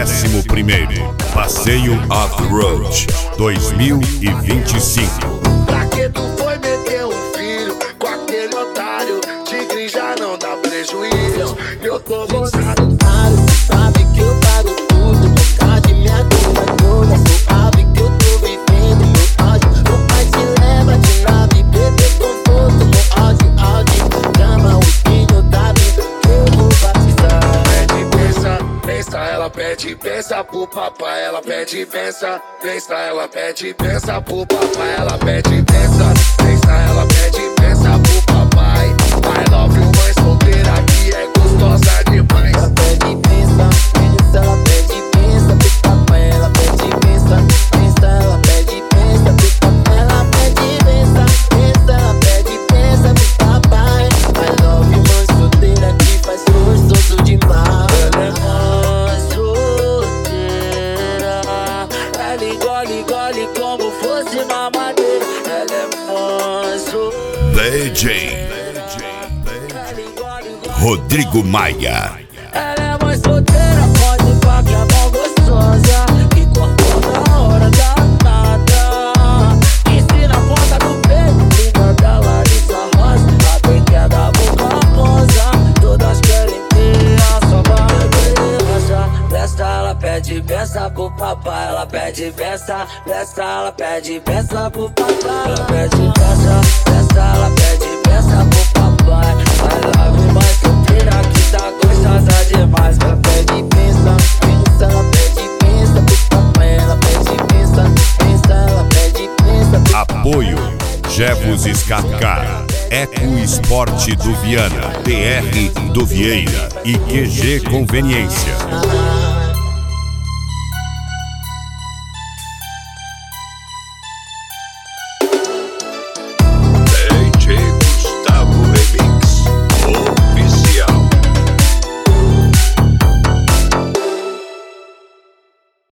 11º Passeio Off-Road 2025. Pra que tu foi meter um filho com aquele otário? Tigre já não dá prejuízo. Eu tô gozado. Sabe que eu pago tudo, boca de minha dor toda. Sabe que eu tô vivendo meu áudio. O pai te leva de nave, bebê conforto no áudio. Chama o filho da vida que eu vou batizar. Pede pensa, pensa, ela pede pensa pro papai. Ela pede pensa, pensa, ela pede pensa pro papai. Ela pede pensa, pensa, ela pede pensa pro papai. I love you, mãe solteira que é gostosa demais. Ela pede pensa, pensa, ela pede pensa pro papai. Ela pede pensa, pensa, ela pede pensa pro papai. Ela pede pensa, pensa, ela pede pensa pro papai. I love you, mãe solteira que faz gostoso demais. Ela é mãe solteira, ela engole como fosse mamadeira. Ela é mãe solteira. DJ Rodrigo Maia. Ela é mais solteira, pode pá que é mó gostosa. Que cortou na hora da nada. Ensina a ponta do peito, linda da Larissa Rosa. A bem que é da boca rosa, todas querem ter a sua barriga. Festa, ela pede peça pro papai. Ela pede peça, ela pede peça pro papai. Ela pede peça, ela pede peça pro papai. I love you, mais solteira que tá gostosa demais. Ela pede pensa, ela pede pensa pro papai. Ela pede pensa, ela pede pensa pro papai. Apoio Jevos Scarcar, Eco Esporte do Viana, PR do Vieira e QG Conveniência.